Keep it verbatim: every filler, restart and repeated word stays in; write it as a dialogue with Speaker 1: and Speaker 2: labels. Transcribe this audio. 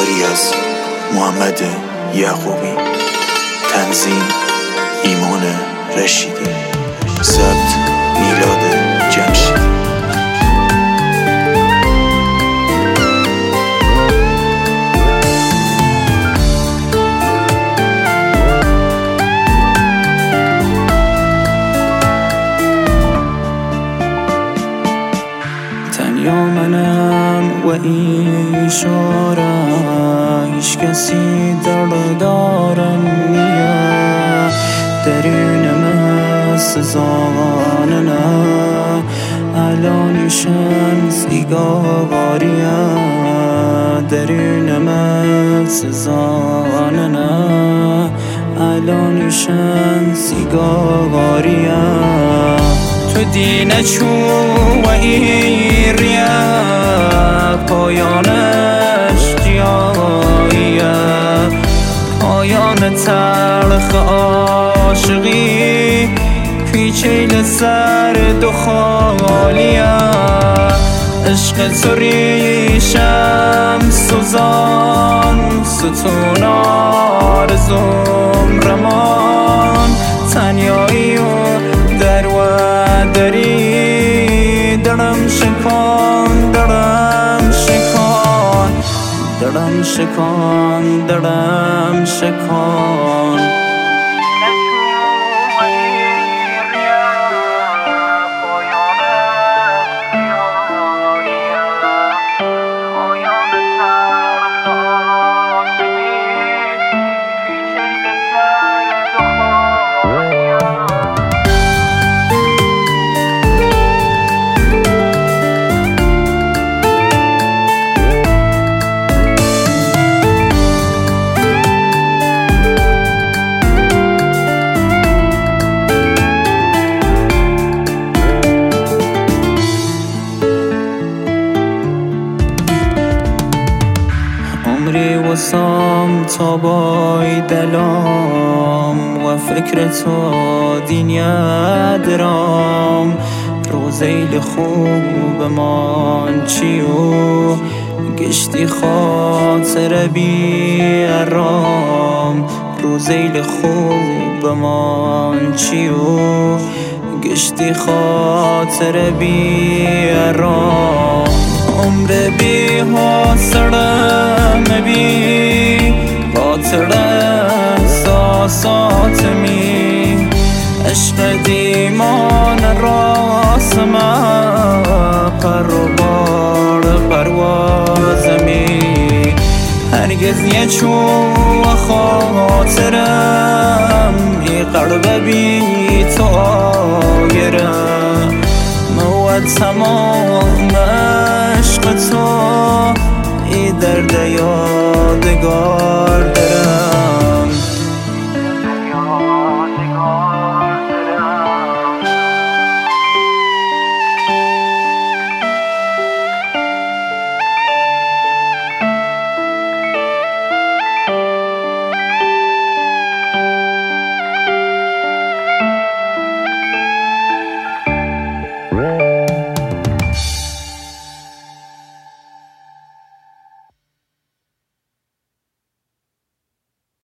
Speaker 1: کاری از محمد یعقوبی، تنظیم ایمان رشیدی، ضبط میلاد جمشیدی.
Speaker 2: تنیا منم و این شاره، هیچ کسی دردارم نیه، درونم سزانه نه، الانشم سیگاریه، درونم سزانه نه، الانشم سیگاریه. تو دینه چو و این ریه، پایانش جاییه، پایان تلخ عاشقی، پیچیل سرد و خالیه. عشق تو ریشم سوزان، ستون آرزوم رمان، تنیایی و در و دری، درم شکان درم شکان، درم شکان درم شکان. عمری وسام تا بای دلام، و فکر تو دینیا درام، روزیل خوب من چیو، گشتی خاطر بی ارام، روزیل خوب من چیو، گشتی خاطر بی ارام. عمر بی حاصلم بی باطل احساسات می، عشق دیمان راسم پر و بار پرواز می، هرگز یه چو خاطرم ای قلب بی تو آگرم، موت تمام عشق تو ای درد یادگار.